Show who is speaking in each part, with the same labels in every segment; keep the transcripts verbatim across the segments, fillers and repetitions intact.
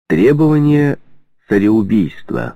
Speaker 1: Требование цареубийства.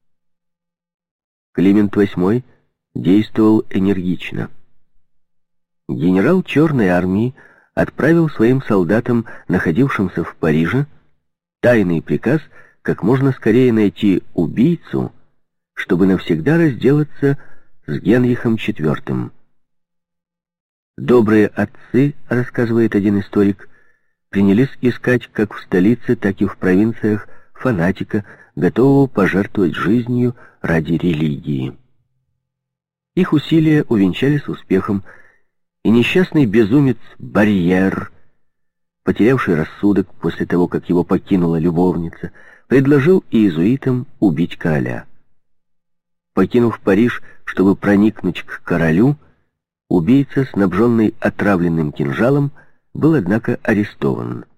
Speaker 1: Климент восьмой действовал энергично. Генерал Черной армии отправил своим солдатам, находившимся в Париже, тайный приказ как можно скорее найти убийцу, чтобы навсегда разделаться с Генрихом четвёртым. Добрые отцы, рассказывает один историк, принялись искать как в столице, так и в провинциях фанатика, готового пожертвовать жизнью ради религии. Их усилия увенчались успехом, и несчастный безумец Барьер, потерявший рассудок после того, как его покинула любовница, предложил иезуитам убить короля. Покинув Париж, чтобы проникнуть к королю, убийца, снабженный отравленным кинжалом, был, однако, арестован.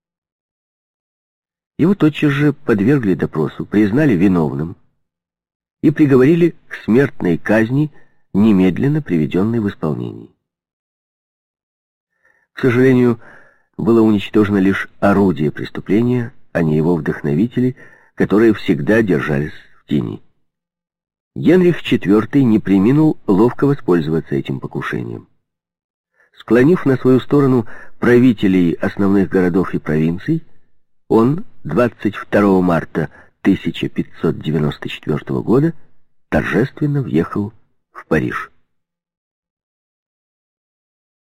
Speaker 1: Его тотчас же подвергли допросу, признали виновным и приговорили к смертной казни, немедленно приведенной в исполнение. К сожалению, было уничтожено лишь орудие преступления, а не его вдохновители, которые всегда держались в тени. Генрих четвёртый не преминул ловко воспользоваться этим покушением. Склонив на свою сторону правителей основных городов и провинций, он двадцать второго марта тысяча пятьсот девяносто четвёртого года торжественно въехал в Париж.